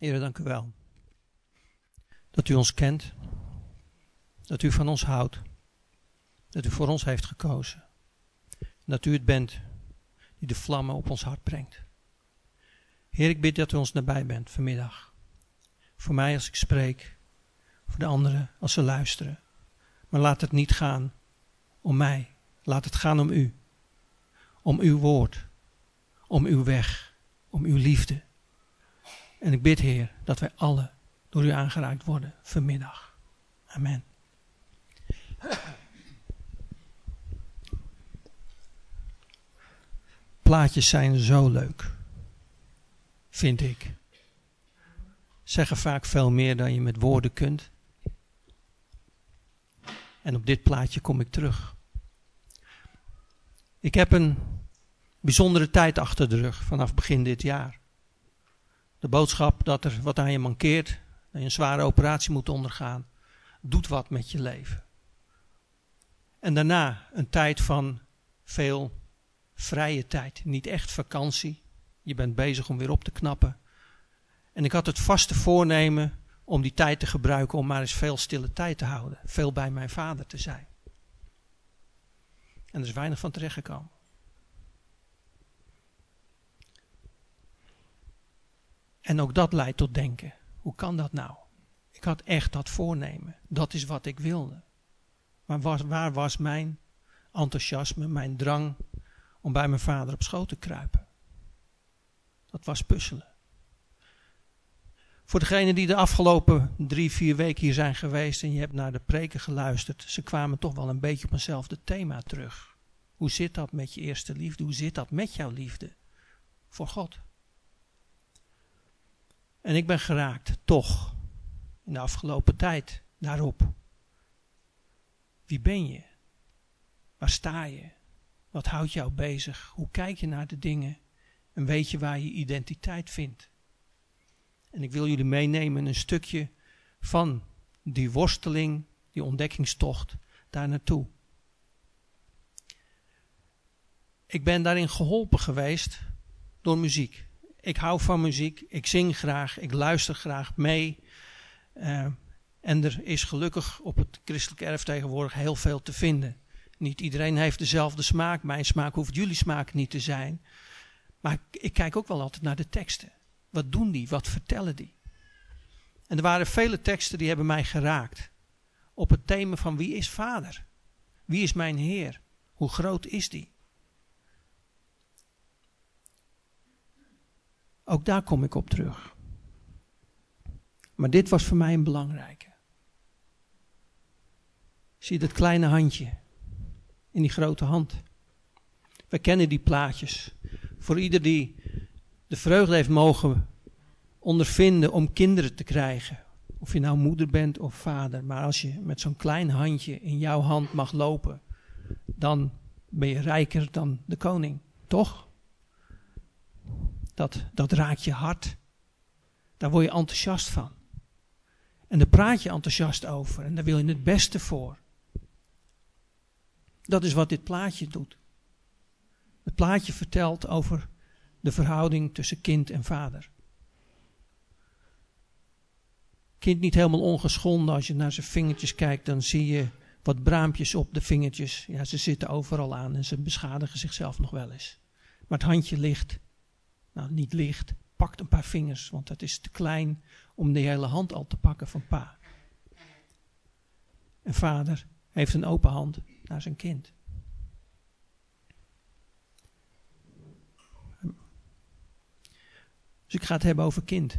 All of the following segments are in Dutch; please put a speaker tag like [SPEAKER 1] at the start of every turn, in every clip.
[SPEAKER 1] Heere, dank u wel. Dat u ons kent. Dat u van ons houdt. Dat u voor ons heeft gekozen. En dat u het bent die de vlammen op ons hart brengt. Heer, ik bid dat u ons nabij bent vanmiddag. Voor mij als ik spreek. Voor de anderen als ze luisteren. Maar laat het niet gaan om mij. Laat het gaan om u. Om uw woord. Om uw weg. Om uw liefde. En ik bid, Heer, dat wij alle door u aangeraakt worden vanmiddag. Amen. Plaatjes zijn zo leuk. Vind ik. Zeggen vaak veel meer dan je met woorden kunt. En op dit plaatje kom ik terug. Ik heb een bijzondere tijd achter de rug vanaf begin dit jaar. De boodschap dat er wat aan je mankeert, dat je een zware operatie moet ondergaan, doet wat met je leven. En daarna een tijd van veel vrije tijd. Niet echt vakantie. Je bent bezig om weer op te knappen. En ik had het vaste voornemen om die tijd te gebruiken om maar eens veel stille tijd te houden. Veel bij mijn vader te zijn. En er is weinig van terechtgekomen. En ook dat leidt tot denken. Hoe kan dat nou? Ik had echt dat voornemen. Dat is wat ik wilde. Maar waar was mijn enthousiasme, mijn drang om bij mijn vader op schoot te kruipen? Dat was puzzelen. Voor degenen die de afgelopen 3-4 weken hier zijn geweest en je hebt naar de preken geluisterd, ze kwamen toch wel een beetje op eenzelfde thema terug. Hoe zit dat met je eerste liefde? Hoe zit dat met jouw liefde voor God? En ik ben geraakt, toch, in de afgelopen tijd, daarop. Wie ben je? Waar sta je? Wat houdt jou bezig? Hoe kijk je naar de dingen? En weet je waar je identiteit vindt? En ik wil jullie meenemen een stukje van die worsteling, die ontdekkingstocht, daar naartoe. Ik ben daarin geholpen geweest door muziek. Ik hou van muziek, ik zing graag, ik luister graag mee. En er is gelukkig op het christelijk erf tegenwoordig heel veel te vinden. Niet iedereen heeft dezelfde smaak. Mijn smaak hoeft jullie smaak niet te zijn. Maar ik kijk ook wel altijd naar de teksten. Wat doen die? Wat vertellen die? En er waren vele teksten die hebben mij geraakt. Op het thema van wie is Vader? Wie is mijn Heer? Hoe groot is die? Ook daar kom ik op terug. Maar dit was voor mij een belangrijke. Zie je dat kleine handje in die grote hand? We kennen die plaatjes. Voor ieder die de vreugde heeft mogen ondervinden om kinderen te krijgen. Of je nou moeder bent of vader. Maar als je met zo'n klein handje in jouw hand mag lopen, dan ben je rijker dan de koning. Toch? Dat raakt je hart. Daar word je enthousiast van. En daar praat je enthousiast over. En daar wil je het beste voor. Dat is wat dit plaatje doet. Het plaatje vertelt over de verhouding tussen kind en vader. Kind niet helemaal ongeschonden. Als je naar zijn vingertjes kijkt, dan zie je wat braampjes op de vingertjes. Ja, ze zitten overal aan en ze beschadigen zichzelf nog wel eens. Maar het handje ligt, nou niet licht, pakt een paar vingers. Want het is te klein om de hele hand al te pakken van pa. En vader heeft een open hand naar zijn kind. Dus ik ga het hebben over kind.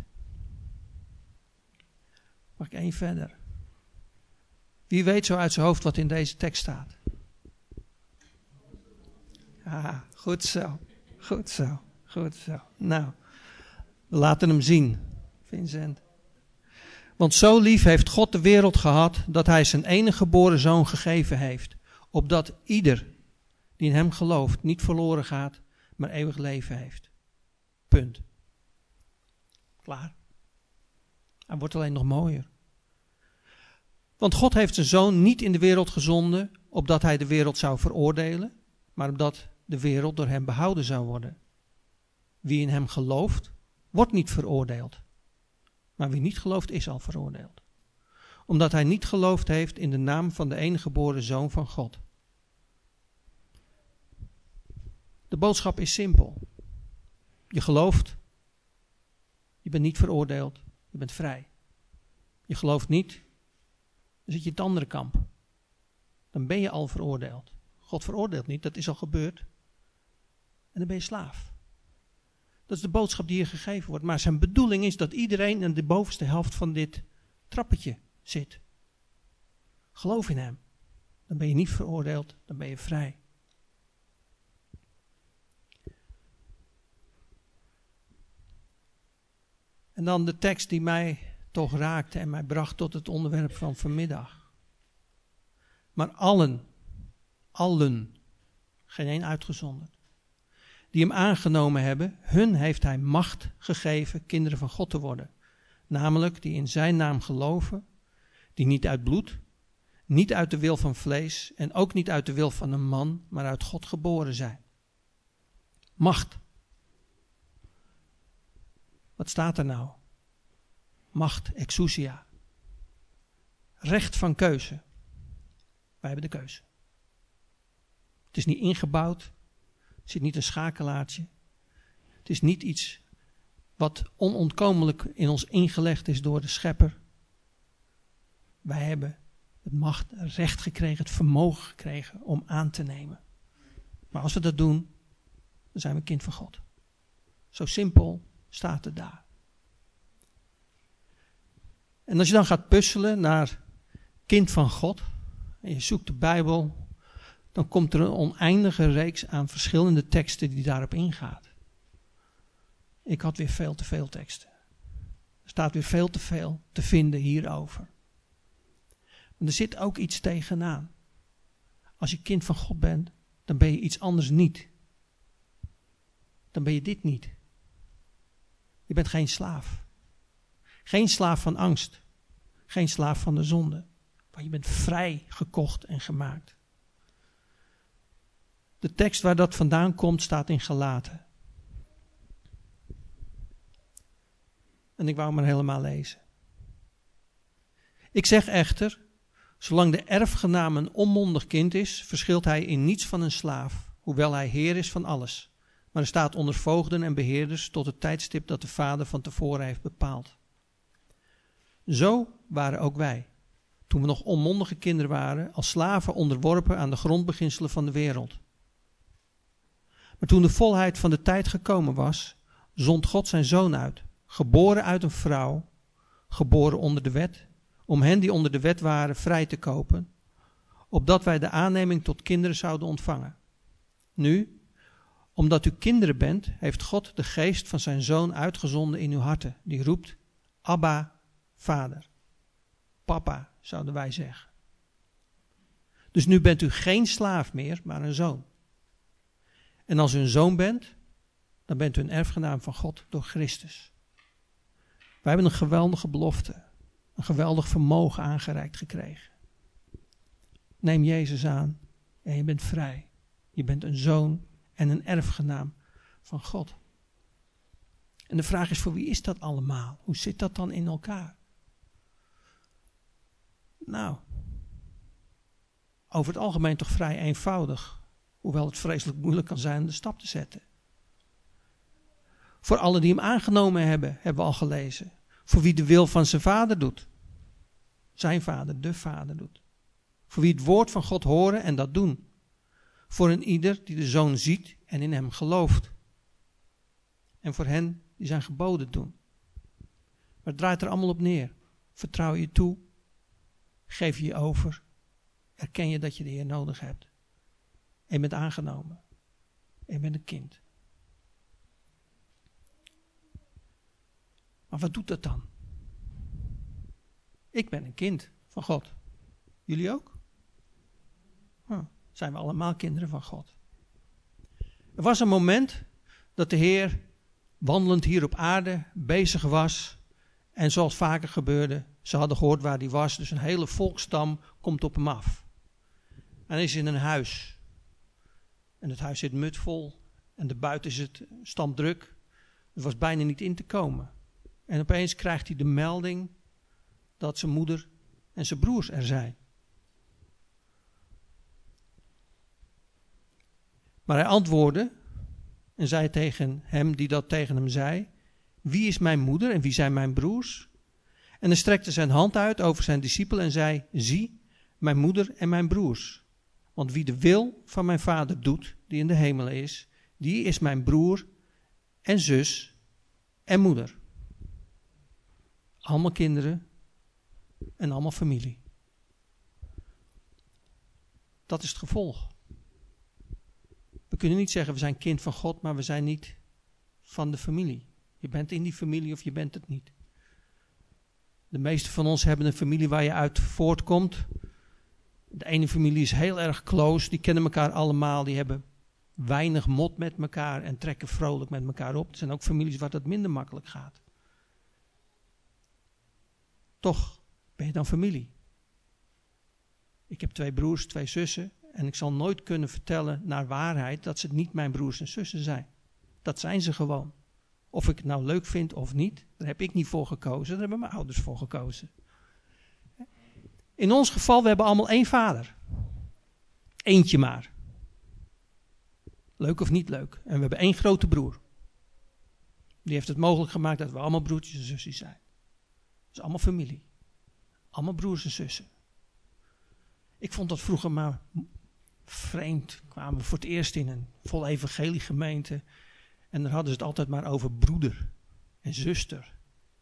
[SPEAKER 1] Mag ik één verder? Wie weet zo uit zijn hoofd wat in deze tekst staat? Ah, goed zo. Goed zo. Goed zo. Nou, we laten hem zien, Vincent. Want zo lief heeft God de wereld gehad, dat hij zijn enige geboren zoon gegeven heeft. Opdat ieder die in hem gelooft niet verloren gaat, maar eeuwig leven heeft. Punt. Klaar. Hij wordt alleen nog mooier. Want God heeft zijn zoon niet in de wereld gezonden, opdat hij de wereld zou veroordelen, maar opdat de wereld door hem behouden zou worden. Wie in hem gelooft, wordt niet veroordeeld. Maar wie niet gelooft is al veroordeeld. Omdat hij niet geloofd heeft in de naam van de enige geboren Zoon van God. De boodschap is simpel. Je gelooft. Je bent niet veroordeeld. Je bent vrij. Je gelooft niet. Dan zit je in het andere kamp. Dan ben je al veroordeeld. God veroordeelt niet. Dat is al gebeurd. En dan ben je slaaf. Dat is de boodschap die hier gegeven wordt. Maar zijn bedoeling is dat iedereen in de bovenste helft van dit trappetje zit. Geloof in hem. Dan ben je niet veroordeeld. Dan ben je vrij. En dan de tekst die mij toch raakte en mij bracht tot het onderwerp van vanmiddag. Maar allen, geen één uitgezonderd, die hem aangenomen hebben, hun heeft hij macht gegeven kinderen van God te worden. Namelijk die in zijn naam geloven, die niet uit bloed, niet uit de wil van vlees en ook niet uit de wil van een man, maar uit God geboren zijn. Macht. Wat staat er nou? Macht, exousia. Recht van keuze. Wij hebben de keuze. Het is niet ingebouwd. Er zit niet een schakelaartje. Het is niet iets wat onontkomelijk in ons ingelegd is door de schepper. Wij hebben het macht, het recht gekregen, het vermogen gekregen om aan te nemen. Maar als we dat doen, dan zijn we kind van God. Zo simpel staat het daar. En als je dan gaat puzzelen naar kind van God, en je zoekt de Bijbel, dan komt er een oneindige reeks aan verschillende teksten die daarop ingaat. Ik had weer veel te veel teksten. Er staat weer veel te veel te vinden hierover. Maar er zit ook iets tegenaan. Als je kind van God bent, dan ben je iets anders niet. Dan ben je dit niet. Je bent geen slaaf. Geen slaaf van angst. Geen slaaf van de zonde. Maar je bent vrij gekocht en gemaakt. De tekst waar dat vandaan komt staat in Galaten. En ik wou hem maar helemaal lezen. Ik zeg echter, zolang de erfgenaam een onmondig kind is, verschilt hij in niets van een slaaf, hoewel hij heer is van alles. Maar er staat onder voogden en beheerders tot het tijdstip dat de vader van tevoren heeft bepaald. Zo waren ook wij, toen we nog onmondige kinderen waren, als slaven onderworpen aan de grondbeginselen van de wereld. Maar toen de volheid van de tijd gekomen was, zond God zijn zoon uit, geboren uit een vrouw, geboren onder de wet, om hen die onder de wet waren vrij te kopen, opdat wij de aanneming tot kinderen zouden ontvangen. Nu, omdat u kinderen bent, heeft God de geest van zijn zoon uitgezonden in uw harten, die roept, Abba, Vader. Papa, zouden wij zeggen. Dus nu bent u geen slaaf meer, maar een zoon. En als u een zoon bent, dan bent u een erfgenaam van God door Christus. Wij hebben een geweldige belofte, een geweldig vermogen aangereikt gekregen. Neem Jezus aan en je bent vrij. Je bent een zoon en een erfgenaam van God. En de vraag is, voor wie is dat allemaal? Hoe zit dat dan in elkaar? Nou, over het algemeen toch vrij eenvoudig. Hoewel het vreselijk moeilijk kan zijn om de stap te zetten. Voor allen die hem aangenomen hebben, hebben we al gelezen. Voor wie de wil van zijn vader doet. Zijn vader, de vader doet. Voor wie het woord van God horen en dat doen. Voor een ieder die de zoon ziet en in hem gelooft. En voor hen die zijn geboden doen. Maar het draait er allemaal op neer. Vertrouw je toe. Geef je over. Erken je dat je de Heer nodig hebt. En je bent aangenomen. En je bent een kind. Maar wat doet dat dan? Ik ben een kind van God. Jullie ook? Zijn we allemaal kinderen van God. Er was een moment dat de Heer wandelend hier op aarde bezig was. En zoals vaker gebeurde, ze hadden gehoord waar hij was. Dus een hele volksstam komt op hem af. En hij is in een huis. En het huis zit mutvol. En de buiten is het stampdruk. Het was bijna niet in te komen. En opeens krijgt hij de melding dat zijn moeder en zijn broers er zijn. Maar hij antwoordde en zei tegen hem die dat tegen hem zei: wie is mijn moeder en wie zijn mijn broers? En hij strekte zijn hand uit over zijn discipel en zei: zie, mijn moeder en mijn broers. Want wie de wil van mijn vader doet, die in de hemel is, die is mijn broer en zus en moeder. Allemaal kinderen en allemaal familie. Dat is het gevolg. We kunnen niet zeggen we zijn kind van God, maar we zijn niet van de familie. Je bent in die familie of je bent het niet. De meeste van ons hebben een familie waar je uit voortkomt. De ene familie is heel erg close, die kennen elkaar allemaal, die hebben weinig mot met elkaar en trekken vrolijk met elkaar op. Er zijn ook families waar dat minder makkelijk gaat. Toch ben je dan familie. Ik heb 2 broers, 2 zussen en ik zal nooit kunnen vertellen naar waarheid dat ze niet mijn broers en zussen zijn. Dat zijn ze gewoon. Of ik het nou leuk vind of niet, daar heb ik niet voor gekozen, daar hebben mijn ouders voor gekozen. In ons geval, we hebben allemaal 1 vader. Eentje maar. Leuk of niet leuk. En we hebben 1 grote broer. Die heeft het mogelijk gemaakt dat we allemaal broertjes en zusjes zijn. Dat is allemaal familie. Allemaal broers en zussen. Ik vond dat vroeger maar vreemd. Kwamen we voor het eerst in een vol evangelie gemeente. En daar hadden ze het altijd maar over broeder en zuster.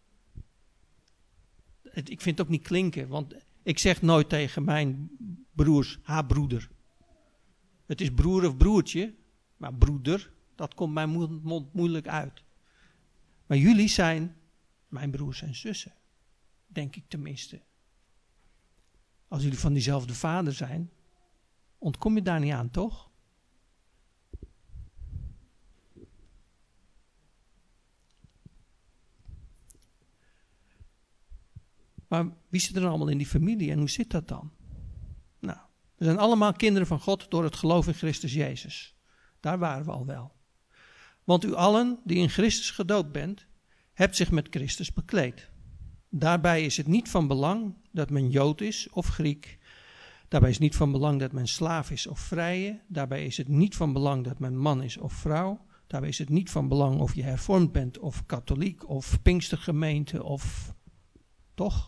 [SPEAKER 1] Ik vind het ook niet klinken, want ik zeg nooit tegen mijn broers, ha broeder. Het is broer of broertje, maar broeder, dat komt mijn mond moeilijk uit. Maar jullie zijn mijn broers en zussen, denk ik tenminste. Als jullie van diezelfde vader zijn, ontkom je daar niet aan, toch? Maar wie zit er allemaal in die familie en hoe zit dat dan? Nou, we zijn allemaal kinderen van God door het geloof in Christus Jezus. Daar waren we al wel. Want u allen die in Christus gedoopt bent, hebt zich met Christus bekleed. Daarbij is het niet van belang dat men Jood is of Griek. Daarbij is het niet van belang dat men slaaf is of vrije. Daarbij is het niet van belang dat men man is of vrouw. Daarbij is het niet van belang of je hervormd bent of katholiek of Pinkstergemeente of... Toch?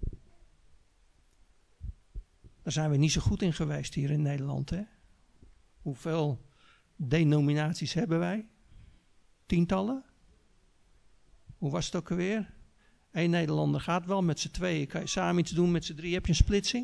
[SPEAKER 1] Daar zijn we niet zo goed in geweest hier in Nederland. Hè? Hoeveel denominaties hebben wij? 10-tallen? Hoe was het ook alweer? 1 Nederlander gaat wel met z'n 2. Kan je samen iets doen met z'n 3? Heb je een splitsing?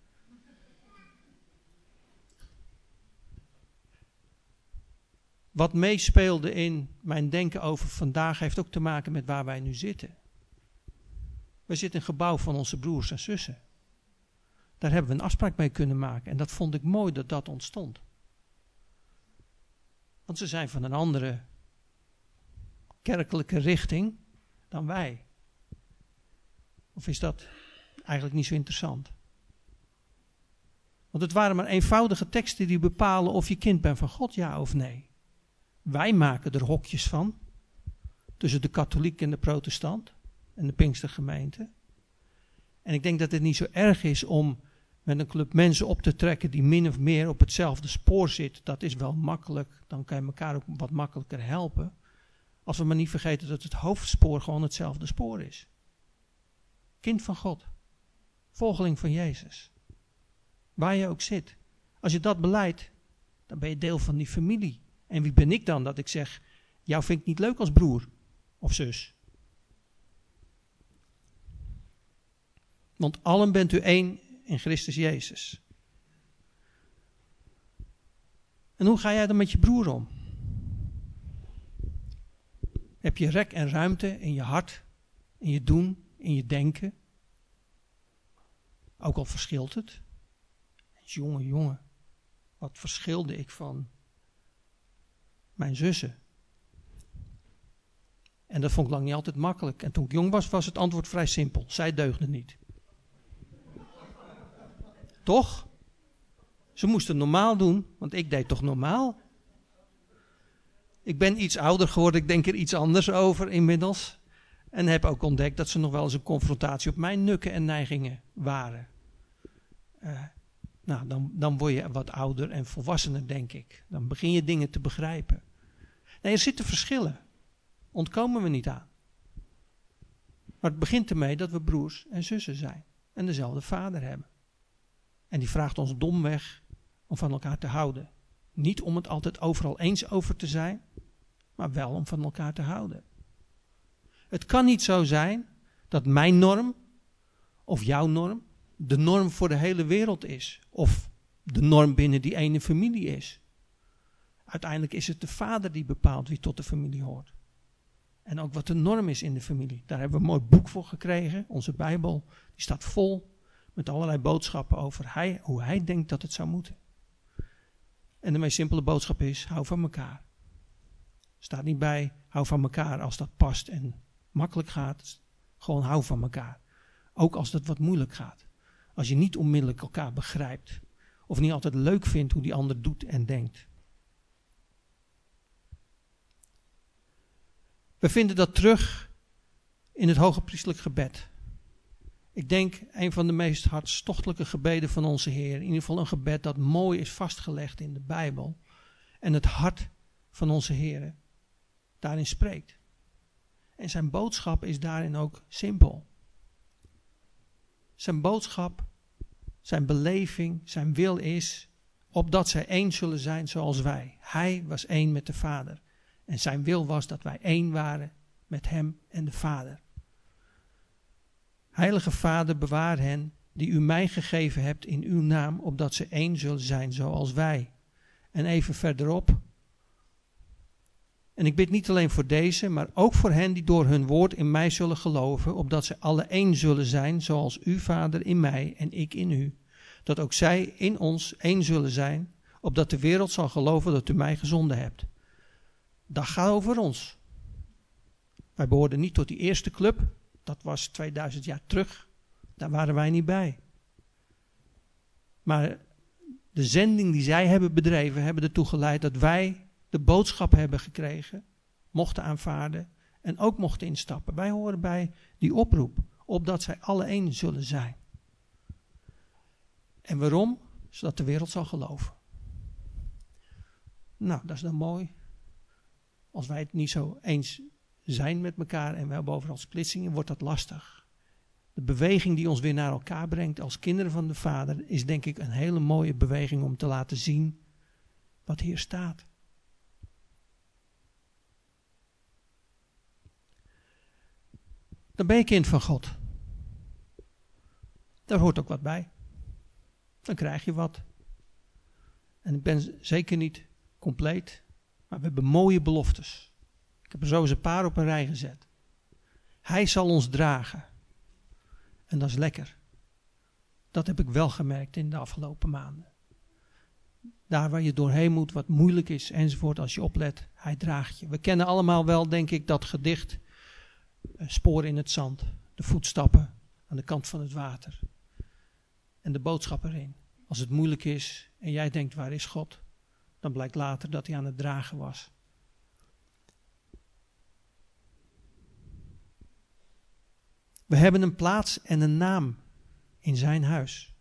[SPEAKER 1] Wat meespeelde in mijn denken over vandaag heeft ook te maken met waar wij nu zitten. We zitten in een gebouw van onze broers en zussen. Daar hebben we een afspraak mee kunnen maken. En dat vond ik mooi dat dat ontstond. Want ze zijn van een andere kerkelijke richting dan wij. Of is dat eigenlijk niet zo interessant? Want het waren maar eenvoudige teksten die bepalen of je kind bent van God, ja of nee. Wij maken er hokjes van. Tussen de katholiek en de protestant. En de Pinkstergemeente. En ik denk dat het niet zo erg is om met een club mensen op te trekken die min of meer op hetzelfde spoor zit. Dat is wel makkelijk. Dan kan je elkaar ook wat makkelijker helpen. Als we maar niet vergeten dat het hoofdspoor gewoon hetzelfde spoor is. Kind van God. Volgeling van Jezus. Waar je ook zit. Als je dat beleidt, dan ben je deel van die familie. En wie ben ik dan dat ik zeg, jou vind ik niet leuk als broer of zus. Want allen bent u één in Christus Jezus. En hoe ga jij dan met je broer om? Heb je rek en ruimte in je hart, in je doen, in je denken? Ook al verschilt het. Jongen, wat verschilde ik van mijn zussen. En dat vond ik lang niet altijd makkelijk. En toen ik jong was, was het antwoord vrij simpel. Zij deugden niet. Toch? Ze moesten normaal doen, want ik deed toch normaal? Ik ben iets ouder geworden, ik denk er iets anders over inmiddels. En heb ook ontdekt dat ze nog wel eens een confrontatie op mijn nukken en neigingen waren. Dan word je wat ouder en volwassener, denk ik. Dan begin je dingen te begrijpen. Nee, er zitten verschillen. Ontkomen we niet aan. Maar het begint ermee dat we broers en zussen zijn. En dezelfde vader hebben. En die vraagt ons domweg om van elkaar te houden. Niet om het altijd overal eens over te zijn, maar wel om van elkaar te houden. Het kan niet zo zijn dat mijn norm of jouw norm de norm voor de hele wereld is. Of de norm binnen die ene familie is. Uiteindelijk is het de vader die bepaalt wie tot de familie hoort. En ook wat de norm is in de familie. Daar hebben we een mooi boek voor gekregen. Onze Bijbel die staat vol met allerlei boodschappen over hoe hij denkt dat het zou moeten. En de meest simpele boodschap is, hou van elkaar. Staat niet bij, hou van elkaar als dat past en makkelijk gaat. Gewoon hou van elkaar. Ook als dat wat moeilijk gaat. Als je niet onmiddellijk elkaar begrijpt. Of niet altijd leuk vindt hoe die ander doet en denkt. We vinden dat terug in het hogepriestelijk gebed. Ik denk een van de meest hartstochtelijke gebeden van onze Heer. In ieder geval een gebed dat mooi is vastgelegd in de Bijbel. En het hart van onze Heer daarin spreekt. En zijn boodschap is daarin ook simpel. Zijn boodschap, zijn beleving, zijn wil is, opdat zij één zullen zijn zoals wij. Hij was één met de Vader. En zijn wil was dat wij één waren met hem en de Vader. Heilige Vader, bewaar hen die u mij gegeven hebt in uw naam, opdat ze één zullen zijn zoals wij. En even verderop. En ik bid niet alleen voor deze, maar ook voor hen die door hun woord in mij zullen geloven, opdat ze alle één zullen zijn, zoals u, Vader, in mij en ik in u. Dat ook zij in ons één zullen zijn, opdat de wereld zal geloven dat u mij gezonden hebt. Dat gaat over ons. Wij behoorden niet tot die eerste club. Dat was 2000 jaar terug. Daar waren wij niet bij. Maar de zending die zij hebben bedreven, hebben ertoe geleid dat wij de boodschap hebben gekregen, mochten aanvaarden en ook mochten instappen. Wij horen bij die oproep, opdat zij alle één zullen zijn. En waarom? Zodat de wereld zal geloven. Nou, dat is dan mooi. Als wij het niet zo eens zijn met elkaar en we hebben overal splitsingen, wordt dat lastig. De beweging die ons weer naar elkaar brengt als kinderen van de Vader is denk ik een hele mooie beweging om te laten zien wat hier staat. Dan ben je kind van God. Daar hoort ook wat bij. Dan krijg je wat. En ik ben zeker niet compleet, maar we hebben mooie beloftes. Ik heb er zo eens een paar op een rij gezet. Hij zal ons dragen. En dat is lekker. Dat heb ik wel gemerkt in de afgelopen maanden. Daar waar je doorheen moet, wat moeilijk is enzovoort, als je oplet, hij draagt je. We kennen allemaal wel, denk ik, dat gedicht. Sporen in het zand, de voetstappen aan de kant van het water. En de boodschap erin. Als het moeilijk is en jij denkt, waar is God? Dan blijkt later dat hij aan het dragen was. We hebben een plaats en een naam in zijn huis.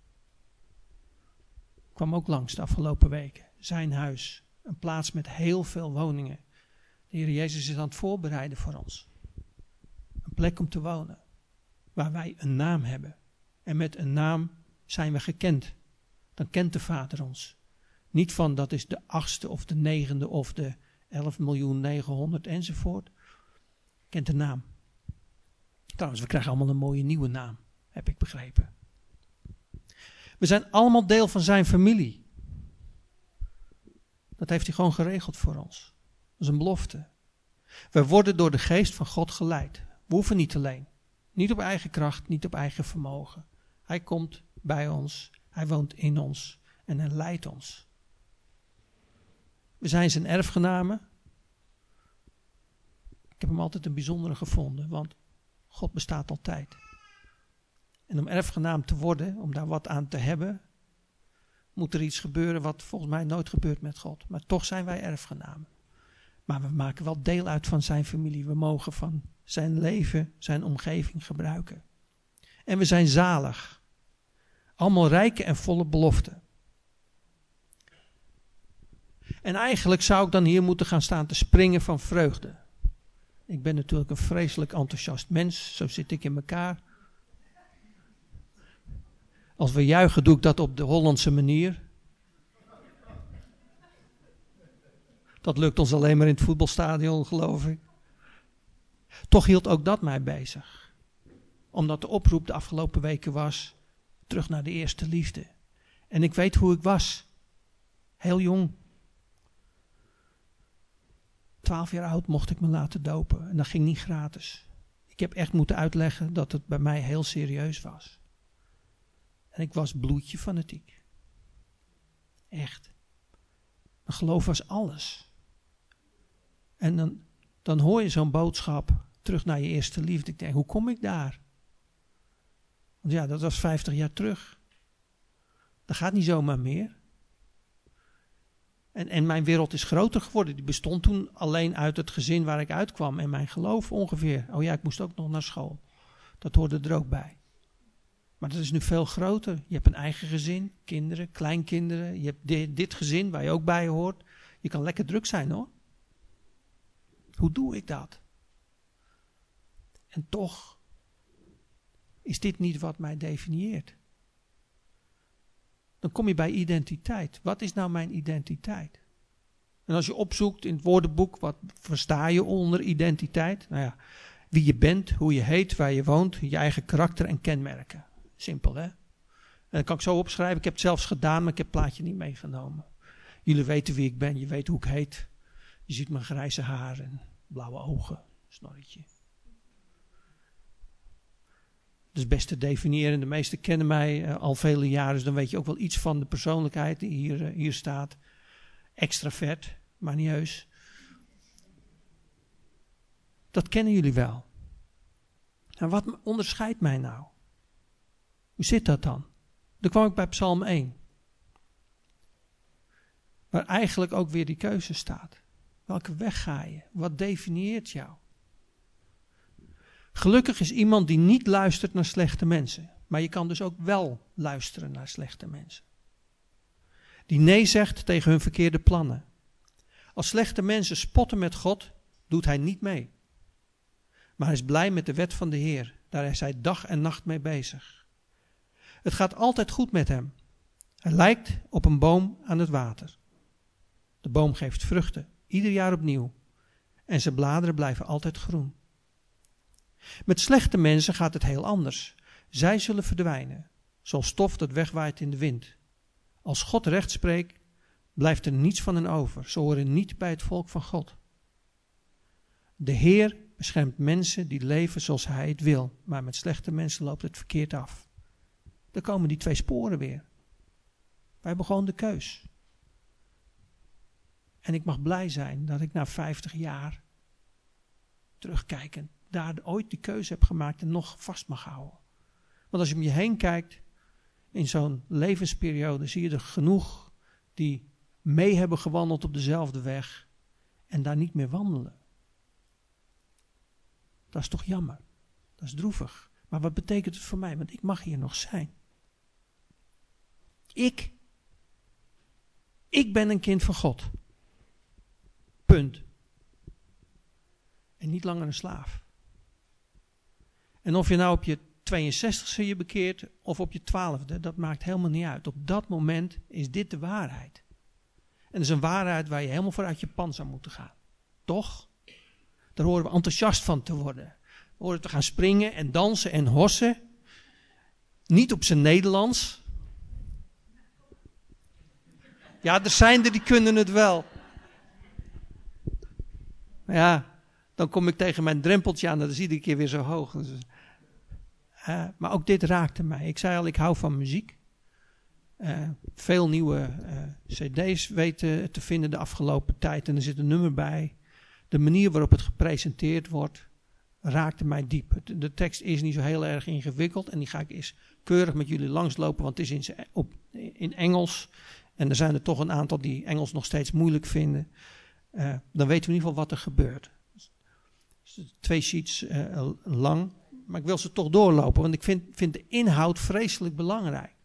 [SPEAKER 1] Ik kwam ook langs de afgelopen weken. Zijn huis. Een plaats met heel veel woningen. De Heer Jezus is aan het voorbereiden voor ons. Een plek om te wonen. Waar wij een naam hebben. En met een naam zijn we gekend. Dan kent de Vader ons. Niet van dat is de 8e of de 9e of de 11.900.000 enzovoort. Kent de naam. Trouwens, we krijgen allemaal een mooie nieuwe naam. Heb ik begrepen. We zijn allemaal deel van zijn familie. Dat heeft hij gewoon geregeld voor ons. Dat is een belofte. We worden door de geest van God geleid. We hoeven niet alleen. Niet op eigen kracht, niet op eigen vermogen. Hij komt bij ons. Hij woont in ons. En hij leidt ons. We zijn zijn erfgenamen. Ik heb hem altijd een bijzondere gevonden. Want God bestaat altijd. En om erfgenaam te worden, om daar wat aan te hebben, moet er iets gebeuren wat volgens mij nooit gebeurt met God. Maar toch zijn wij erfgenamen. Maar we maken wel deel uit van zijn familie. We mogen van zijn leven, zijn omgeving gebruiken. En we zijn zalig. Allemaal rijke en volle beloften. En eigenlijk zou ik dan hier moeten gaan staan te springen van vreugde. Ik ben natuurlijk een vreselijk enthousiast mens. Zo zit ik in elkaar. Als we juichen doe ik dat op de Hollandse manier. Dat lukt ons alleen maar in het voetbalstadion, geloof ik. Toch hield ook dat mij bezig. Omdat de oproep de afgelopen weken was, terug naar de eerste liefde. En ik weet hoe ik was. Heel jong. 12 jaar oud mocht ik me laten dopen. En dat ging niet gratis. Ik heb echt moeten uitleggen dat het bij mij heel serieus was. En ik was bloedje fanatiek. Echt. Mijn geloof was alles. En dan hoor je zo'n boodschap terug naar je eerste liefde. Ik denk, hoe kom ik daar? Want ja, dat was 50 jaar terug. Dat gaat niet zomaar meer. En mijn wereld is groter geworden. Die bestond toen alleen uit het gezin waar ik uitkwam. En mijn geloof ongeveer. Oh ja, ik moest ook nog naar school. Dat hoorde er ook bij. Maar dat is nu veel groter. Je hebt een eigen gezin, kinderen, kleinkinderen. Je hebt dit gezin waar je ook bij hoort. Je kan lekker druk zijn hoor. Hoe doe ik dat? En toch is dit niet wat mij definieert. Dan kom je bij identiteit. Wat is nou mijn identiteit? En als je opzoekt in het woordenboek, wat versta je onder identiteit? Nou ja, wie je bent, hoe je heet, waar je woont, je eigen karakter en kenmerken. Simpel hè? En dat kan ik zo opschrijven. Ik heb het zelfs gedaan, maar ik heb het plaatje niet meegenomen. Jullie weten wie ik ben, je weet hoe ik heet. Je ziet mijn grijze haar en blauwe ogen, snorretje. Dat is best te definiëren. De meesten kennen mij al vele jaren, dus dan weet je ook wel iets van de persoonlijkheid die hier staat. Extravert, manieus. Dat kennen jullie wel. En wat onderscheidt mij nou? Hoe zit dat dan? Dan kwam ik bij Psalm 1. Waar eigenlijk ook weer die keuze staat. Welke weg ga je? Wat definieert jou? Gelukkig is iemand die niet luistert naar slechte mensen. Maar je kan dus ook wel luisteren naar slechte mensen. Die nee zegt tegen hun verkeerde plannen. Als slechte mensen spotten met God, doet hij niet mee. Maar hij is blij met de wet van de Heer. Daar is hij dag en nacht mee bezig. Het gaat altijd goed met hem. Hij lijkt op een boom aan het water. De boom geeft vruchten, ieder jaar opnieuw. En zijn bladeren blijven altijd groen. Met slechte mensen gaat het heel anders. Zij zullen verdwijnen, zoals stof dat wegwaait in de wind. Als God recht spreekt, blijft er niets van hen over. Ze horen niet bij het volk van God. De Heer beschermt mensen die leven zoals Hij het wil, maar met slechte mensen loopt het verkeerd af. Dan komen die 2 sporen weer. Wij hebben gewoon de keus. En ik mag blij zijn dat ik na 50 jaar terugkijkend daar ooit die keuze heb gemaakt en nog vast mag houden. Want als je om je heen kijkt, in zo'n levensperiode zie je er genoeg die mee hebben gewandeld op dezelfde weg en daar niet meer wandelen. Dat is toch jammer. Dat is droevig. Maar wat betekent het voor mij? Want ik mag hier nog zijn. Ik ben een kind van God. Punt. En niet langer een slaaf. En of je nou op je 62e je bekeert of op je 12e, dat maakt helemaal niet uit. Op dat moment is dit de waarheid. En dat is een waarheid waar je helemaal voor uit je pan zou moeten gaan. Toch? Daar horen we enthousiast van te worden. We horen te gaan springen en dansen en hossen. Niet op zijn Nederlands. Ja, er zijn er die kunnen het wel. Maar ja, dan kom ik tegen mijn drempeltje aan en dan is iedere keer weer zo hoog. Dus, maar ook dit raakte mij. Ik zei al, ik hou van muziek. Veel nieuwe cd's weten te vinden de afgelopen tijd. En er zit een nummer bij. De manier waarop het gepresenteerd wordt, raakte mij diep. De tekst is niet zo heel erg ingewikkeld. En die ga ik eens keurig met jullie langslopen, want het is in Engels. En er zijn er toch een aantal die Engels nog steeds moeilijk vinden. Dan weten we in ieder geval wat er gebeurt. 2 sheets lang. Maar ik wil ze toch doorlopen, want ik vind de inhoud vreselijk belangrijk.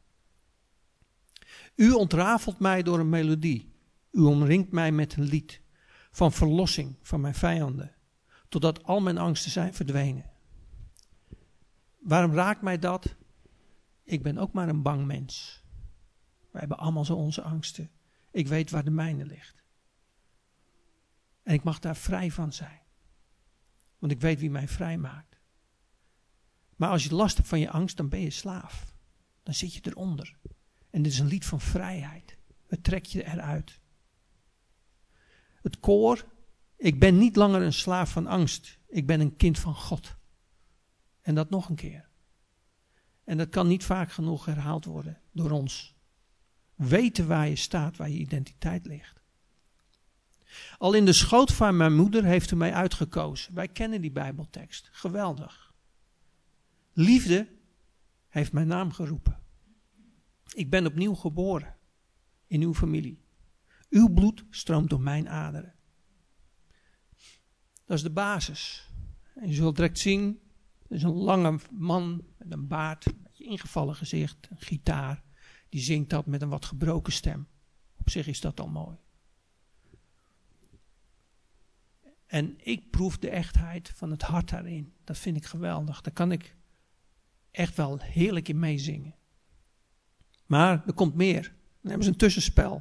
[SPEAKER 1] U ontrafelt mij door een melodie. U omringt mij met een lied. Van verlossing van mijn vijanden. Totdat al mijn angsten zijn verdwenen. Waarom raakt mij dat? Ik ben ook maar een bang mens. Wij hebben allemaal zo onze angsten. Ik weet waar de mijne ligt. En ik mag daar vrij van zijn. Want ik weet wie mij vrij maakt. Maar als je last hebt van je angst, dan ben je slaaf. Dan zit je eronder. En dit is een lied van vrijheid. Het trekt je eruit. Het koor. Ik ben niet langer een slaaf van angst. Ik ben een kind van God. En dat nog een keer. En dat kan niet vaak genoeg herhaald worden door ons. Weten waar je staat, waar je identiteit ligt. Al in de schoot van mijn moeder heeft u mij uitgekozen. Wij kennen die Bijbeltekst. Geweldig. Liefde heeft mijn naam geroepen. Ik ben opnieuw geboren in uw familie. Uw bloed stroomt door mijn aderen. Dat is de basis. En je zult direct zien, er is een lange man met een baard, een beetje ingevallen gezicht, een gitaar. Die zingt dat met een wat gebroken stem. Op zich is dat al mooi. En ik proef de echtheid van het hart daarin. Dat vind ik geweldig. Daar kan ik echt wel heerlijk in meezingen. Maar er komt meer. Dan hebben ze een tussenspel.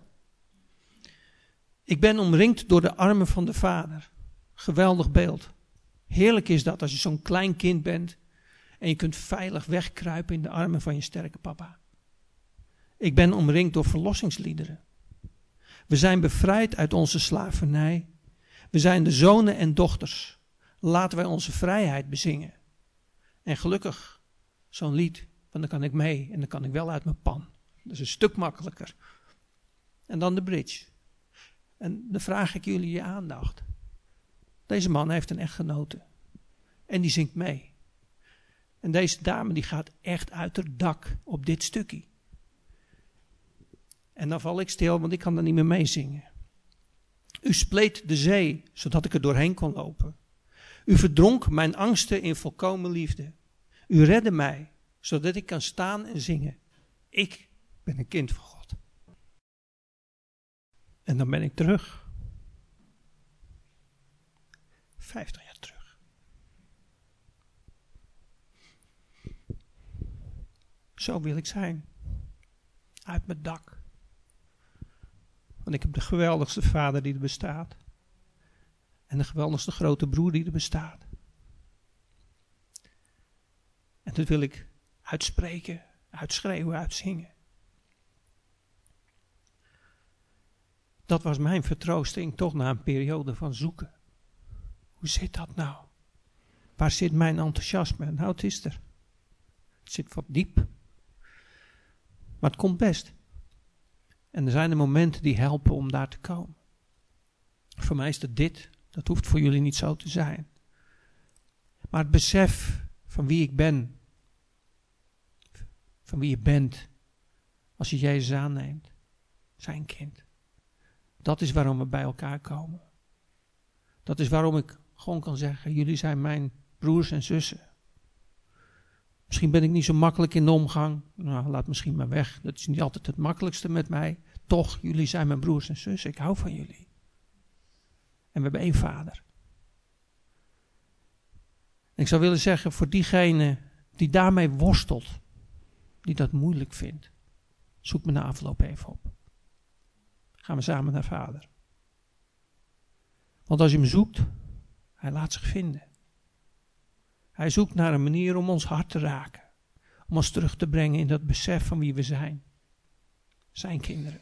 [SPEAKER 1] Ik ben omringd door de armen van de Vader. Geweldig beeld. Heerlijk is dat als je zo'n klein kind bent en je kunt veilig wegkruipen in de armen van je sterke papa. Ik ben omringd door verlossingsliederen. We zijn bevrijd uit onze slavernij. We zijn de zonen en dochters. Laten wij onze vrijheid bezingen. En gelukkig, zo'n lied, want dan kan ik mee en dan kan ik wel uit mijn pan. Dat is een stuk makkelijker. En dan de bridge. En dan vraag ik jullie je aandacht. Deze man heeft een echtgenote. En die zingt mee. En deze dame die gaat echt uit het dak op dit stukje. En dan val ik stil, want ik kan er niet meer meezingen. U spleet de zee, zodat ik er doorheen kon lopen. U verdronk mijn angsten in volkomen liefde. U redde mij, zodat ik kan staan en zingen. Ik ben een kind van God. En dan ben ik terug. 50 jaar terug. Zo wil ik zijn. Uit mijn dak. Want ik heb de geweldigste vader die er bestaat. En de geweldigste grote broer die er bestaat. En dat wil ik uitspreken, uitschreeuwen, uitzingen. Dat was mijn vertroosting toch na een periode van zoeken. Hoe zit dat nou? Waar zit mijn enthousiasme? Nou, het is er. Het zit wat diep. Maar het komt best. En er zijn de momenten die helpen om daar te komen. Voor mij is het dit. Dat hoeft voor jullie niet zo te zijn. Maar het besef van wie ik ben. Van wie je bent. Als je Jezus aanneemt. Zijn kind. Dat is waarom we bij elkaar komen. Dat is waarom ik gewoon kan zeggen. Jullie zijn mijn broers en zussen. Misschien ben ik niet zo makkelijk in de omgang. Nou, laat misschien maar weg. Dat is niet altijd het makkelijkste met mij. Toch, jullie zijn mijn broers en zussen. Ik hou van jullie. En we hebben één vader. En ik zou willen zeggen, voor diegene die daarmee worstelt. Die dat moeilijk vindt. Zoek me na afloop even op. Gaan we samen naar vader. Want als je hem zoekt, hij laat zich vinden. Hij zoekt naar een manier om ons hart te raken. Om ons terug te brengen in dat besef van wie we zijn. Zijn kinderen.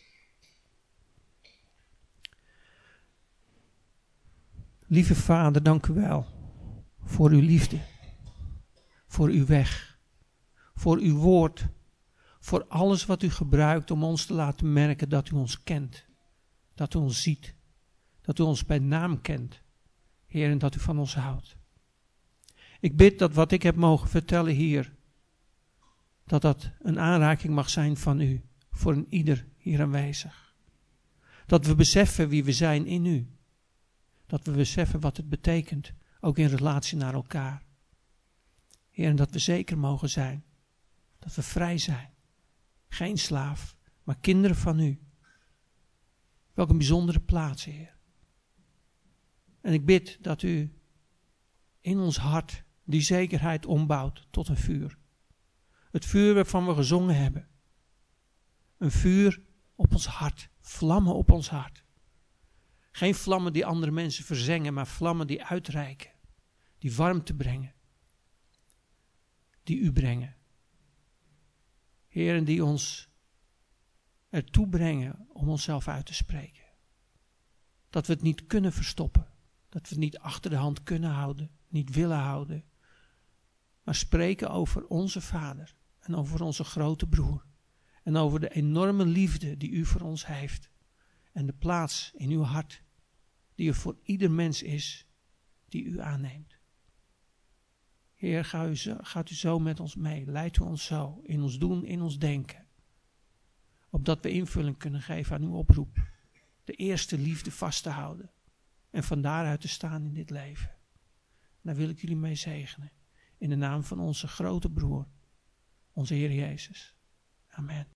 [SPEAKER 1] Lieve Vader, dank u wel. Voor uw liefde. Voor uw weg. Voor uw woord. Voor alles wat u gebruikt om ons te laten merken dat u ons kent. Dat u ons ziet. Dat u ons bij naam kent. Heer, en dat u van ons houdt. Ik bid dat wat ik heb mogen vertellen hier, dat dat een aanraking mag zijn van u, voor een ieder hier aanwezig. Dat we beseffen wie we zijn in u. Dat we beseffen wat het betekent Ook in relatie naar elkaar. Heer, en dat we zeker mogen zijn. Dat we vrij zijn. Geen slaaf, maar kinderen van u. Welk een bijzondere plaats, Heer. En ik bid dat u in ons hart die zekerheid ombouwt tot een vuur. Het vuur waarvan we gezongen hebben. Een vuur op ons hart. Vlammen op ons hart. Geen vlammen die andere mensen verzengen, maar vlammen die uitreiken. Die warmte brengen. Die u brengen. Heer, en die ons ertoe brengen om onszelf uit te spreken. Dat we het niet kunnen verstoppen. Dat we het niet achter de hand kunnen houden. Niet willen houden. Maar spreken over onze Vader. En over onze grote broer. En over de enorme liefde die u voor ons heeft. En de plaats in uw hart. Die er voor ieder mens is. Die u aanneemt. Heer, gaat u zo met ons mee. Leidt u ons zo. In ons doen, in ons denken. Opdat we invulling kunnen geven aan uw oproep. De eerste liefde vast te houden. En van daaruit te staan in dit leven. Daar wil ik jullie mee zegenen. In de naam van onze grote broer. Onze Heer Jezus. Amen.